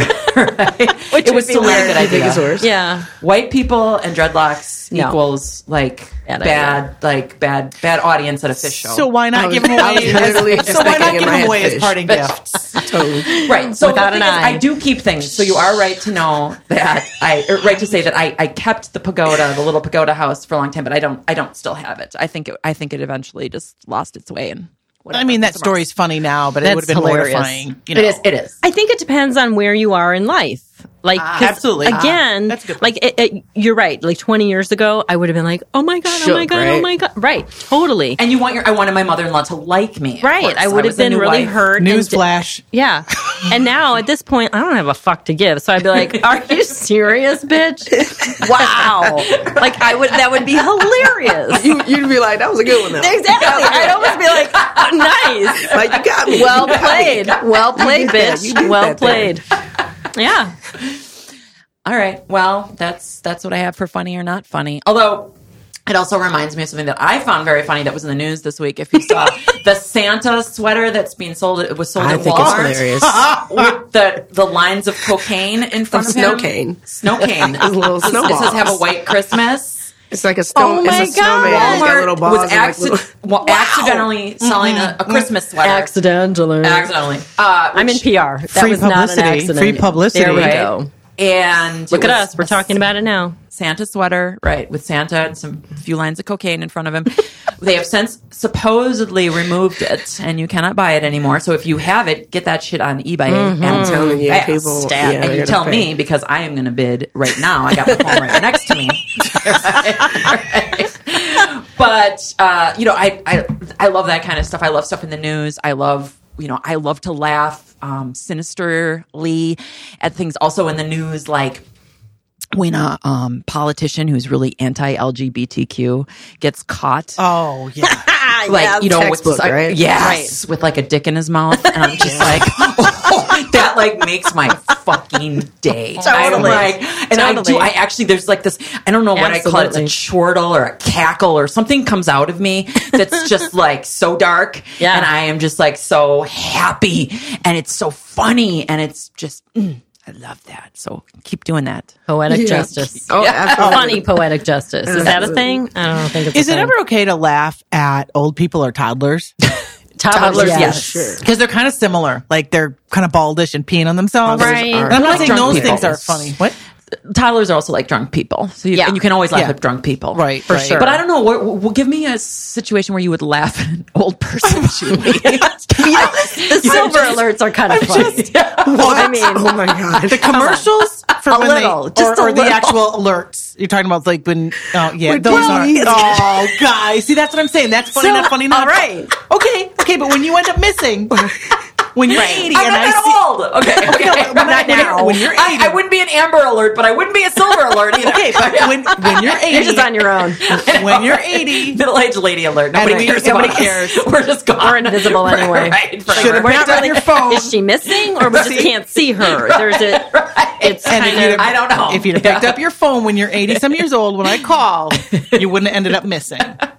It was would be still not a weird. good idea. Biggest horse. Yeah. White people and dreadlocks No. equals like Bad bad audience at a fish show. So why not give them I was away? literally So why not expecting in give my them head away as fish. parting gifts? Totally. right. So Without the thing an is, eye. I do keep things. So you are right to know that right to say that I kept the little pagoda house for a long time, but I don't still have it. I think it eventually just lost its way and. Whatever. I mean, that It's a mess. story's funny now, but it That's would have been hilarious. mortifying. You know? It is. I think it depends on where you are in life. Like, 'cause Absolutely. Again, That's a good like you're right. Like 20 years ago, I would have been like, "Oh my god, oh my Shook, god, oh right? my god!" Right? Totally. And I wanted my mother-in-law to like me. of Right. course. I would have was a been new really wife. hurt. and Newsflash. Yeah. And now at this point, I don't have a fuck to give. So I'd be like, "Are you serious, bitch? Wow!" Like that would be hilarious. You'd be like, that was a good one, though. Exactly. I'd almost be like, "Nice, Like, you got me. well You got me. played, well played, did that. You bitch, did well that there. played." Yeah. All right. Well, that's what I have for funny or not funny. Although It also reminds me of something that I found very funny that was in the news this week. If you saw the Santa sweater that's being sold, it was sold I at think it's Walmart hilarious. with the lines of cocaine in front of Snow him. cane. Snow cane. Those little It says snowballs. "Have a White Christmas." It's like a snow. Oh my it's a snowman. God. It's got little balls. was and like little- accidentally selling a Christmas sweater. Accidentally. Accidentally. I'm in PR. That Free was not an publicity. accident. Free publicity. There we Right? go. And Look it at was us. We're a talking about it now. Santa sweater, right, with Santa and some few lines of cocaine in front of him. They have since supposedly removed it, and you cannot buy it anymore. So if you have it, get that shit on eBay. Mm-hmm. And I'm telling you, fast. people. And they're you gonna tell pay. me, because I am going to bid right now. I got my phone right next to me. Right. But I love that kind of stuff. I love stuff in the news. I love to laugh sinisterly at things also in the news, like when a politician who's really anti-LGBTQ gets caught. Oh, yeah. Like, textbook, right? Yes, with like a dick in his mouth, and I'm just like, that like makes my fucking day. I'm Totally. like, and Totally. I actually, there's like this, I don't know what I call it. It's a Absolutely. chortle or a cackle or something comes out of me that's just like so dark, Yeah. and I am just like so happy, and it's so funny, and it's just. I love that. So keep doing that. Poetic justice. Oh, absolutely. Funny poetic justice. Is that a thing? I don't think it's Is a it thing. ever okay to laugh at old people or toddlers? Toddlers, yes. Sure. Because they're kind of similar. Like they're kind of baldish and peeing on themselves. Right. And I'm not Like saying drunk those people. things are funny. What? Toddlers are also like drunk people. So you, Yeah. and you can always laugh Yeah. at drunk people. Right, For right. sure. But I don't know. Give me a situation where you would laugh at an old person, Julie. The silver alerts are kind of funny. I mean, Oh my god. The commercials for A when little, they, just a or the little. actual alerts. You're talking about like when, oh yeah, When those are, people- oh guys, see that's what I'm saying. That's funny, So, not funny, not all right. Okay, but when you end up missing, when you're 80 I'm and not I that see, old. Okay. not now. When you're 80, I wouldn't be an Amber Alert, but I wouldn't be a Silver Alert either. okay, but when you're 80, you're just on your own. when you're 80, Middle-aged lady alert. Nobody And cares. nobody about us. cares. We're just gone. We're invisible anyway. Right. should have We're picked not up really- your phone. Is she missing, or we just can't see her? There's a. It's And kind if you'd of. have, I don't know. If you'd have picked up your phone when you're 80 some years old, when I call, you wouldn't have ended up missing.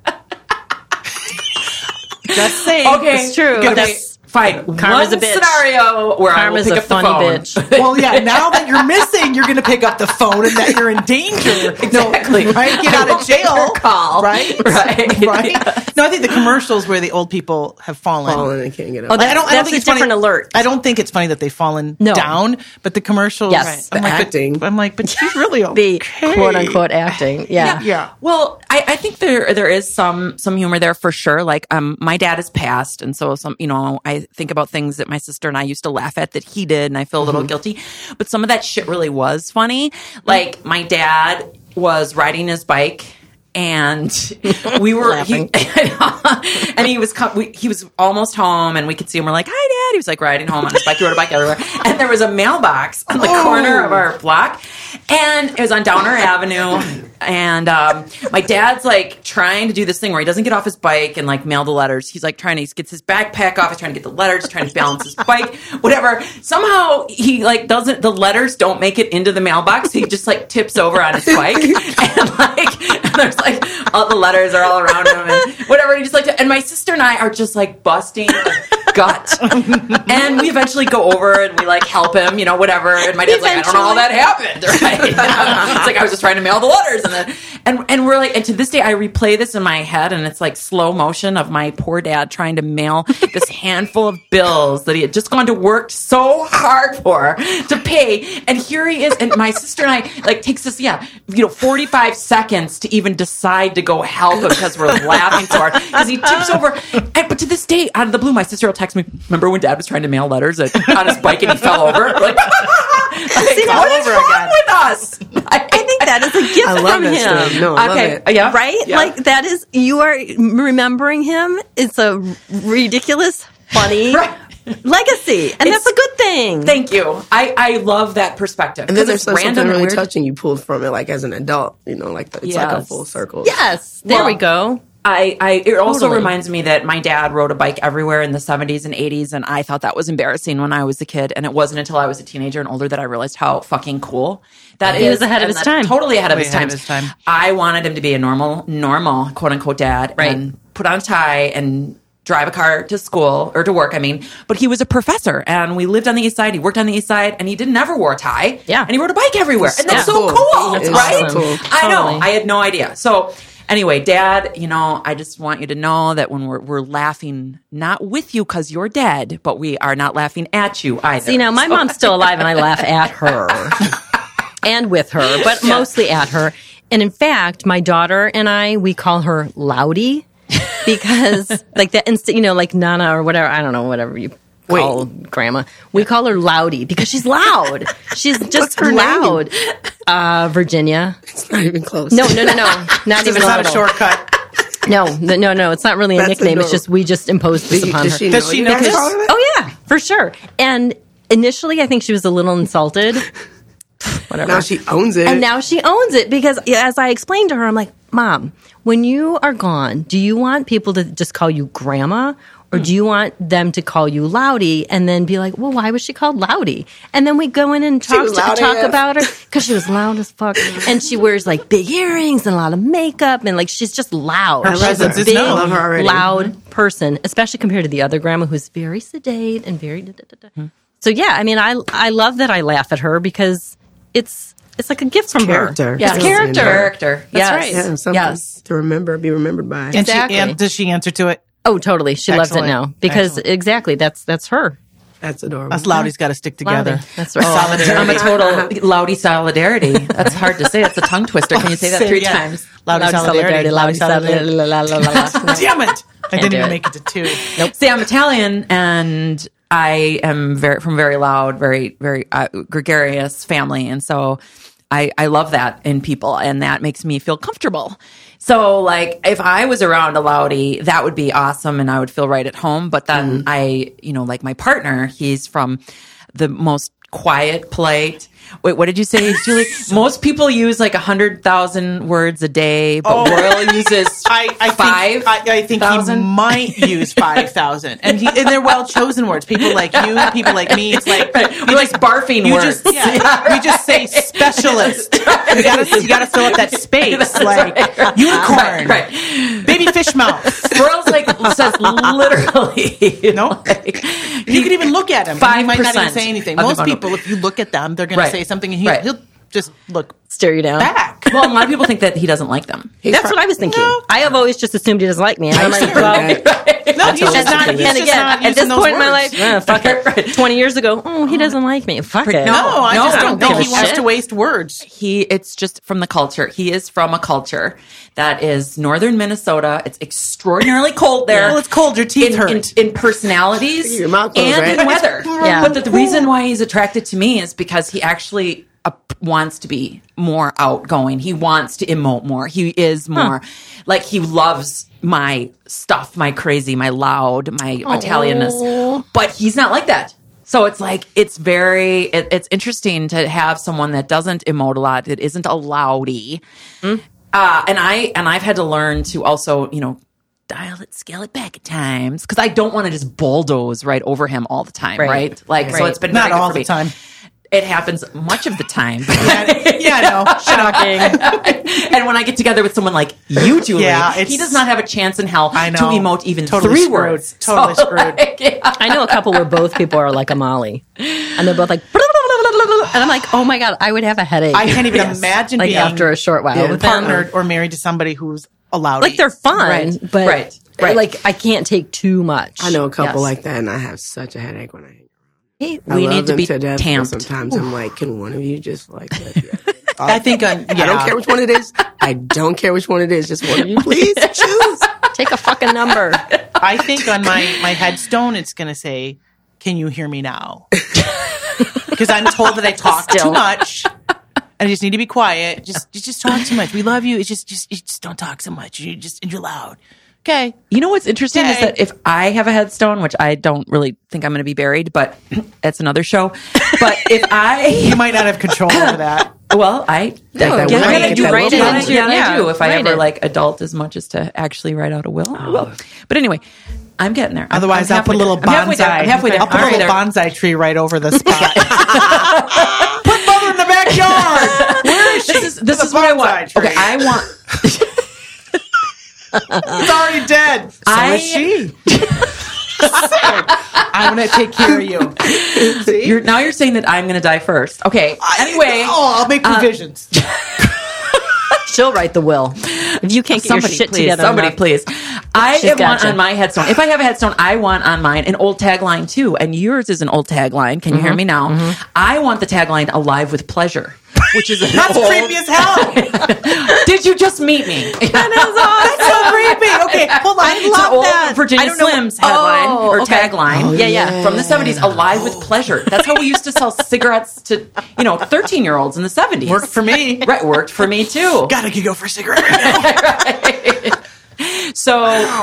Just saying. Okay, It's true. But That's- that's fine. Karma's One a bitch. scenario where Karma's I will a pick up the funny phone. bitch. Well, yeah, now that you're missing, you're going to pick up the phone and that you're in danger. Exactly. No, right? Get I out will of take jail. her call. Right? Right. Right? No, I think the commercials where the old people have fallen. Falling and can't get up. Oh, that's, I don't that's think a it's funny. different alert. I don't think it's funny that they've fallen No. down, but the commercials. Yes. I'm The like, acting. but she's really The okay. quote unquote acting. Yeah. Yeah. Well, I think there is some humor there for sure. Like, my dad has passed, and so I think about things that my sister and I used to laugh at that he did, and I feel a little guilty. But some of that shit really was funny. Like, my dad was riding his bike. And we were, and he was almost home, and we could see him. We're like, "Hi, Dad." He was like riding home on his bike. He rode a bike everywhere, and there was a mailbox on the corner of our block, and it was on Downer Avenue. And my dad's like trying to do this thing where he doesn't get off his bike and like mail the letters. He's like he gets his backpack off. He's trying to get the letters. He's trying to balance his bike, whatever. Somehow he like the letters don't make it into the mailbox. He just like tips over on his bike, and there's like all the letters are all around him and whatever. He just like, and my sister and I are just like busting a gut, and we eventually go over and we like help him, whatever. And my dad's like, I don't know how that happened. Right? It's like I was just trying to mail the letters, and we're like, and to this day I replay this in my head, and it's like slow motion of my poor dad trying to mail this handful of bills that he had just gone to work so hard for to pay, and here he is, and my sister and I like takes this 45 seconds to even decide to go help him because we're laughing so hard because he tips over. But to this day, out of the blue, my sister will text me, "Remember when Dad was trying to mail letters on his bike and he fell over?" Like, what is wrong with us? I think that is a gift I love from that him. story. No, I love it. Yeah. Right? Yeah. Like that is, you are remembering him. It's a ridiculous, funny Right. legacy. And that's a good thing. Thank you. I love that perspective. And then 'Cause there's it's something random and really weird. touching you pulled from it, like as an adult, like it's like a Yes. full circle. Yes. There Well, we go. it also Totally. reminds me that my dad rode a bike everywhere in the 70s and 80s, and I thought that was embarrassing when I was a kid. And it wasn't until I was a teenager and older that I realized how fucking cool that He is. was ahead of And his that's time. Totally ahead of Way his ahead time. of his time. I wanted him to be a normal, quote unquote dad, Right. and put on a tie and drive a car to school or to work. I mean, but he was a professor, and we lived on the East Side. He worked on the East Side, and he never wore a tie. Yeah. And he rode a bike everywhere, and that's so so cool. cool, That's right? awesome. Cool. I know. Totally. I had no idea. So anyway, Dad, I just want you to know that when we're laughing, not with you because you're dead, but we are not laughing at you either. See, now my mom's still alive and I laugh at her and with her, but mostly at her. And in fact, my daughter and I, we call her Loudy because like that instant, like Nana or whatever, I don't know, whatever you call grandma. We call her Loudy because she's loud. She's just her loud. Virginia. It's not even close. No. Not even It's not a little. shortcut. No. It's not really a That's nickname. It's adorable. just, we just imposed this upon her. Does she know this? Oh yeah, for sure. And initially, I think she was a little insulted. Whatever. Now she owns it. And now she owns it because, as I explained to her, I'm like, Mom, when you are gone, do you want people to just call you Grandma, or do you want them to call you Loudy and then be like, well, why was she called Loudy? And then we go in and talk was loud AF. about her because she was loud as fuck, and she wears like big earrings and a lot of makeup, and like she's just loud. Her She's a presence is big, known. I love her already. loud person, especially compared to the other grandma who's very sedate and very. So yeah, I mean, I love that I laugh at her because it's like a gift from character. her. Yes. It's character. Character. That's Yes. right. Yeah, something Yes. to remember, be remembered by. And Exactly. and does she answer to it? Oh, totally. She loves it Excellent. now because Excellent. exactly that's her. That's adorable. Us Loudy's got to stick together. Loudy. That's right. I'm a total Loudy solidarity. That's hard to say. That's a tongue twister. Can you say that Say it 3 again. times? Loudy solidarity. Loudy solidarity. solidarity. Damn it! I didn't do even it. make it to 2. See, I'm Italian, and I am from very loud, very, very gregarious family. And so I love that in people, and that makes me feel comfortable. So, like, if I was around a Loudy, that would be awesome, and I would feel right at home. But then like my partner, he's from the most quiet, polite. Wait, what did you say, Julie? Most people use like 100,000 words a day, but Royal uses I think 5,000. he might use 5,000, and they're well chosen words. People like you, people like me. It's like We're like barfing you words. just you just say specialist. You gotta fill up that space, like unicorn, Right. baby fish mouth. Royal's like says literally. No, like, you can even look at him. and He might not even 5% say anything. of the Most bundle. people, if you look at them, they're going Right. to say something, and Right. he'll just look Stare you down. back. Well, a lot of people think that he doesn't like them. That's what I was thinking. I have always just assumed he doesn't like me. And I'm like, well, No, he's just not. He's and just again, not at using this those point in my words. life, fuck it. 20 years ago, he doesn't like me. Fuck it. No. No, I just No, don't think no he wants shit. to waste words. It's just from the culture. He is from a culture that is northern Minnesota. It's extraordinarily cold there. Well, it's cold. Your teeth hurt. in personalities Your mouth closed, and in right? weather. Yeah. But the reason why he's attracted to me is because he actually wants to be more outgoing. He wants to emote more. He is more like he loves my stuff, my crazy, my loud, my Italianness. But he's not like that. So it's like it's it's interesting to have someone that doesn't emote a lot, that isn't a loudy. And I've had to learn to also, dial it, scale it back at times because I don't want to just bulldoze right over him all the time, right? Like so, it's been Not very good all for the me. time. It happens much of the time. Yeah, I know. Shocking. And when I get together with someone like you, Julie, Yeah, he does not have a chance in hell I know. to emote even Totally 3 screwed. words. Totally So, screwed. like, yeah. I know a couple where both people are like a Molly. And they're both like, and I'm like, oh my God, I would have a headache. I can't even imagine like being after a short while with them. partnered or married to somebody who's allowed. Like they're fun, Right. but Right. like I can't take too much. I know a couple Yes. like that, and I have such a headache when I hang. Hey, I We love need to them be to death, but tamped. sometimes I'm like, can one of you just like? I think I don't care which one it is. I don't care which one it is. Just one of you, please choose. take a fucking number. I think on my headstone it's going to say, "Can you hear me now?" Because I'm told that I talk Still. too much. And I just need to be quiet. Just talk too much. We love you. It's you just don't talk so much. You're loud. Okay. You know what's interesting is Okay. that if I have a headstone, which I don't really think I'm going to be buried, but it's another show. But if I You might not have control over that. Well, I that get will. it. I do. Write it Yeah, into- yeah, I yeah, do. If I write ever it. like adult as much as to actually write out a will, I will. But anyway, I'm getting there. Otherwise, I'm I'll put a little halfway there. I'm halfway there. bonsai. I'm halfway there. I'll put a I'm halfway little there. bonsai tree right over the spot. Put Mother in the backyard. Where is she? This The is what I bonsai want. tree. Okay, I want. It's already dead. So is she. I'm going to take care of you. See? You're saying that I'm going to die first. Okay. Anyway, I'll make provisions. She'll write the will. If you can't get your shit please, together, somebody enough. please. I She's want gotcha. on my headstone. If I have a headstone, I want on mine an old tagline too. And yours is an old tagline. Can you hear me now? I want the tagline "Alive with Pleasure," which is That's creepy as hell. Did you just meet me? That's so creepy. Okay, hold on. It's an old Virginia I don't know Slims what- headline Oh, or okay. tagline. Yeah. From the 70s, "Alive with Pleasure." That's how we used to sell cigarettes to 13-year-olds in the 70s. Worked for me. Right, worked for me too. Gotta go for a cigarette right now. So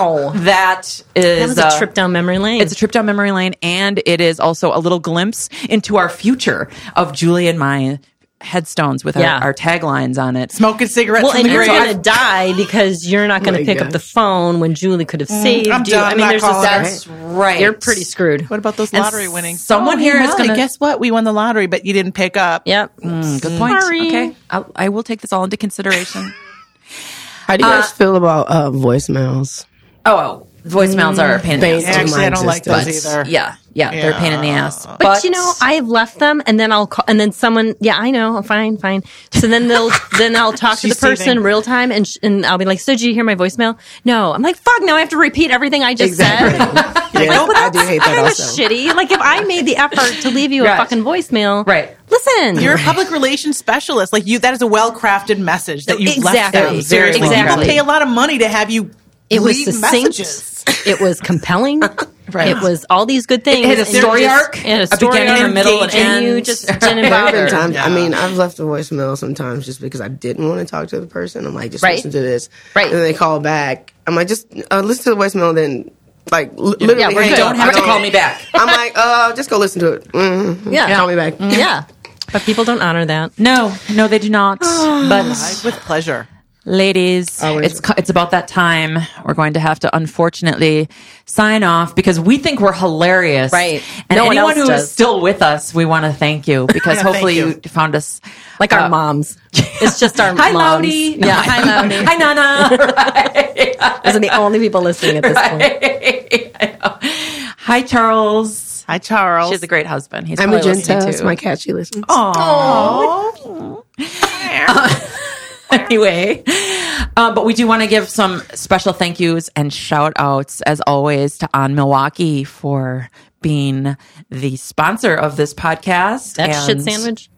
that is That was a trip down memory lane. It's a trip down memory lane, and it is also a little glimpse into our future of Julie and my headstones with Yeah. our taglines on it. Smoking cigarettes well, from and the you're grave. going to die because you're not going my to pick up gosh. the phone when Julie could have saved I'm you. done. I I'm mean, not there's just calling her. That's right. You're pretty screwed. What about those And lottery winnings? someone hey, here is Molly, gonna- guess what? We won the lottery, but you didn't pick up. Yep. Good point. Sorry. Okay, I will take this all into consideration. How do you guys feel about voicemails? Oh, voicemails are a pain in the Based ass. on Actually, my I don't like those existence. either. Yeah, they're a pain in the ass. But you know, I have left them, and then I'll call, and then someone. Yeah, I know. Fine. So then I'll talk to the She's person seething. real time, and I'll be like, "So did you hear my voicemail?" No. I'm like, "Fuck! Now I have to repeat everything I just said." Yeah, I do hate that Kind of also. shitty. Like if I made the effort to leave you Right. a fucking voicemail, Right. Listen, You're a public relations specialist. Like you, that is a well-crafted message that you've left Exactly. them. Seriously, Exactly. people pay a lot of money to have you it was leave succinct. messages. It was compelling. Right. It was all these good things. It had a and you story just- arc, it had a a story beginning, arc, a middle, and and you end. just didn't There have bother. been times. Yeah. I mean, I've left a voicemail sometimes just because I didn't want to talk to the person. I'm like, just Right. listen to this. Right. And then they call back. I'm like, just listen to the voicemail. Then, like, literally, Yeah, we're hang good. up. don't have I to call me back. I'm like, just go listen to it. Yeah. Call me back. Yeah. But people don't honor that. No, they do not. But With pleasure. ladies, Always. it's about that time. We're going to have to unfortunately sign off because we think we're hilarious. Right. And No one anyone else who does. is still with us, we want to thank you because Yeah, hopefully thank you found us Like our moms. It's just our Hi, moms. Laudy. Yeah, hi, Laudy. Hi, Nana. Right. Those are the only people listening at this point. I know. Hi, Charles. Hi, Charles. She's a great husband. He's I'm probably Magenta. listening It's too. my cat. She listens. Anyway, but we do want to give some special thank yous and shout outs, as always, to On Milwaukee for being the sponsor of this podcast. That And shit sandwich.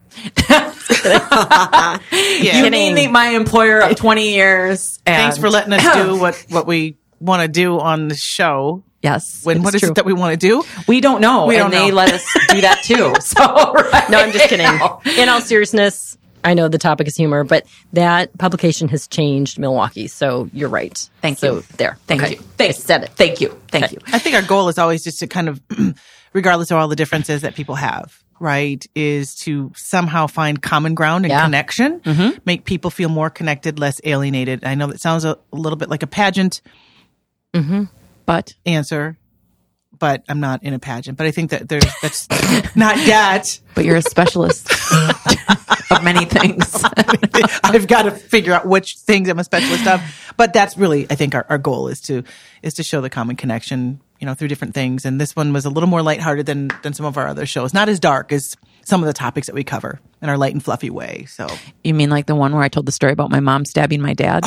You mean my employer of 20 years. And Thanks for letting us do what we want to do on the show. Yes. When what it's is true. it that we want to do? We don't know. We and don't they know. let us do that too. So, right. No, I'm just kidding. In all seriousness, I know the topic is humor, but that publication has changed Milwaukee. So you're right. Thank So you. there. Thank Okay. you. Thank I said it. Thank you. Thank you. I think our goal is always just to kind of, regardless of all the differences that people have, right, is to somehow find common ground and Yeah. connection, make people feel more connected, less alienated. I know that sounds a little bit like a pageant But answer, but I'm not in a pageant. But I think that that's not yet. you're a specialist of many things. I've got to figure out which things I'm a specialist of. But that's really, I think, our goal is to show the common connection, through different things. And this one was a little more lighthearted than some of our other shows. Not as dark as some of the topics that we cover in our light and fluffy way. So You mean like the one where I told the story about my mom stabbing my dad?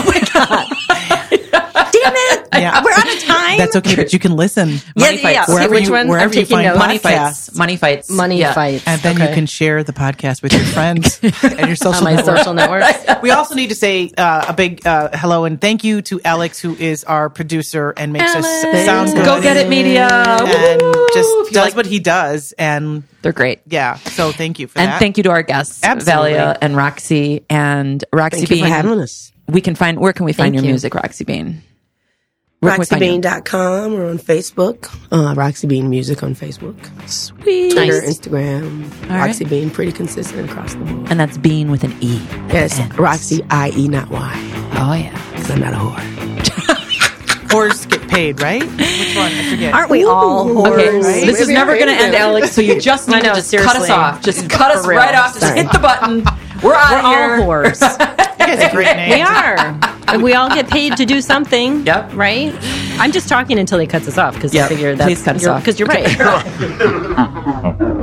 Damn it. Yeah. We're out of time. that's okay, but you can listen. Money fights. See, Wherever which you- one? wherever I'm you taking find notes. Money podcasts. fights. Money fights. Money Yeah. fights. And then you Okay. can share the podcast with your friends and your social on my networks. social networks. We also need to say a big hello and thank you to Alex, who is our producer and makes us sound good. Go Get It Media. And Woo! just If you does like- what he does. And They're great. yeah, so thank you for And that. thank you to our guests, Absolutely. Valia and Roxy. And Roxy Thank you Bean. for having us. Where can we find Thank your you. music, Roxy Bean? Where can we find you? RoxyBean.com or on Facebook. Roxy Bean Music on Facebook. Sweet. Twitter, Nice. Instagram. All Roxy right. Bean, pretty consistent across the board. And that's Bean with an E. Yes, And- Roxy, I-E, not Y. Oh, yeah. Because I'm not a whore. Whores get paid, right? Which one? I forget. Aren't we all whores? Okay, Right? this is Maybe never I going to hate end, them. Alex, so you just need I know, to just cut us seriously. off. Just cut us For real. right off. Just Sorry. hit the button. We're out We're of all here. whores. You guys are great names. We are. And we all get paid to do something. Yep. Right? I'm just talking until he cuts us off because Yep. I figure that's Please cut us off. because you're right.